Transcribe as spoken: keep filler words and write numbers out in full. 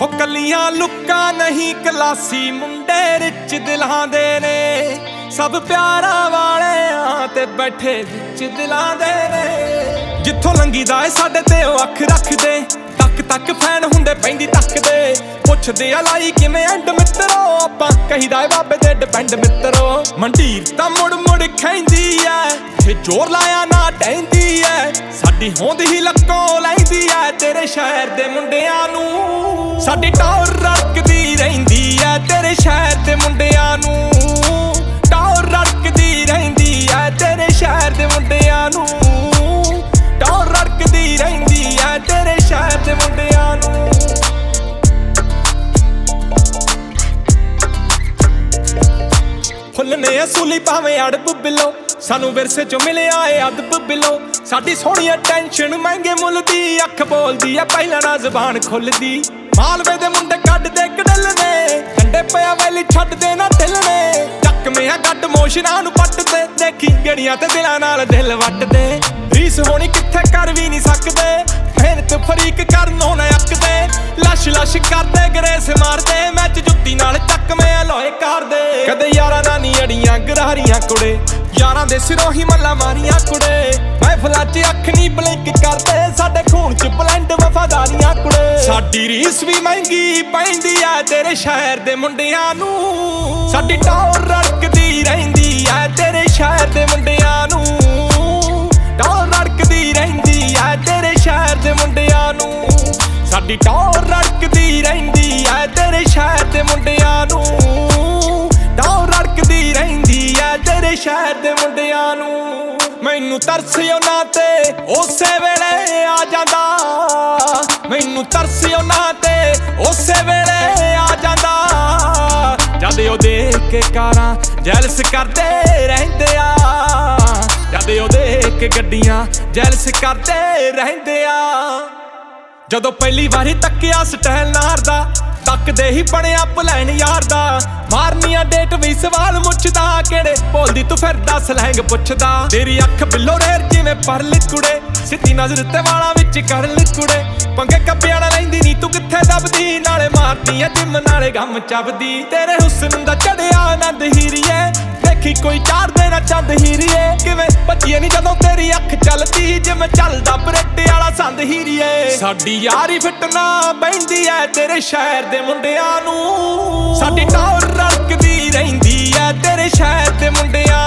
हो कलियां लुक्का नहीं कलासी मुंडे रिच दिलां दे ने सब प्यारा वाले ते बैठे विच दिलां दे ने जिथों लंघीदा ए साडे ते ओ अख रखदे तक तक फैन हुंदे पैंदी तकदे पुछदे आ लाई किवें एंड मित्रो आपां कहीदा ए बाबे ते डिपेंड मित्रो मंडीर तां मुड़ मुड़ खैंदी ऐ जे जोर लाया ना टैंदी ऐ साडी होंद ही लक्कों लैंदी ऐ तेरे शहर दे मुंडियां नूं साडी टौर रड़कदी रहिंदी ऐ तेरे शहर दे मुंडियां नूं टौर रड़कदी रहिंदी ऐ तेरे शहर दे मुंडियां नूं टौर रड़कदी रहिंदी ऐ तेरे शहर दे मुंडियां नूं फुल्लने असुली भावें अड़ब बिलो सानू विरसे चो मिलिया ए अदब बिलो साडी सोहणिया टेंशन महंगे मुल दी अख बोलदी ऐ पहला ना जबान खुलदी मालवे दे मुंडे कड्डदे गडलने कंडे पिया वैली छड्डदे ना ढिलने चकमे आ गड्ड मोशना नूं पट्टदे देखी गड़ियां ते दिलां नाल दिल वट्टदे रीस होनी कित्थे कर भी नहीं सकदे मेहनत फरीक करनों ना अकदे लश लश करदे ग्रेस मारदे मैच जुत्ती नाल चकमे लोए करदे कदे यारां नां नी अड़ियां गरारियां कुड़े यारां दे सिरों ही मल्ला मारियां कुड़े महफिलां च अख नी ब्लिंक करदे साडे खून च ब्लेंड वफादारियां कुड़े साडी रीस भी महंगी पैंदी ऐ तेरे शहर दे मुंडियां नूं साडी टौर रड़कदी रहिंदी ऐ तेरे शहर दे मुंडियां नूं टौर रड़कदी रहिंदी ऐ तेरे शहर दे मुंडियां नूं साडी टौर रड़कदी रहिंदी ऐ तेरे शहर दे मुंडियां नूं टौर रड़कदी रहिंदी ऐ तेरे शहर दे मुंडियां नूं मैनू तरस उन्हां ते उसे वेले आ जांदा मैनू तरस उन्हां ते उसे वेले आ जांदा जद ओ देख के कारां जैलस करदे रहिंदे आ जद ओ देख के गड्डियां जैलस करदे रहिंदे आ जदों पहली वारी तक्किया स्टाइल नार दा तकदे ही बणिया प्लैन यार दा मारनिया डेट भी सवाल मुछदा केड़े बोलदी तू फिरदा स्लैंग पुछदा तेरी अख बिल्लो रेर जिवें परल कुड़े सिद्धी नजर ते वाला विच करल कुड़े पंगे कब्बियां नाल लैंदी नी तू कित्थे दबदी नाले मारदी ऐ जिम नाले गम चबदी तेरे हुस्न दा चढ़िया आनंद हीरीए देखी कोई चार दे ना चंद हीरीए किवें भज्जीए नी जदों तेरी अख चलदी जिवें चलदा बरेटे वाला संद हीरीए साडी यारी फिटना पैंदी ऐ तेरे शहर दे मुंडियां नूं साडी टौर रड़कदी रहिंदी ऐ तेरे शहर दे मुंडियां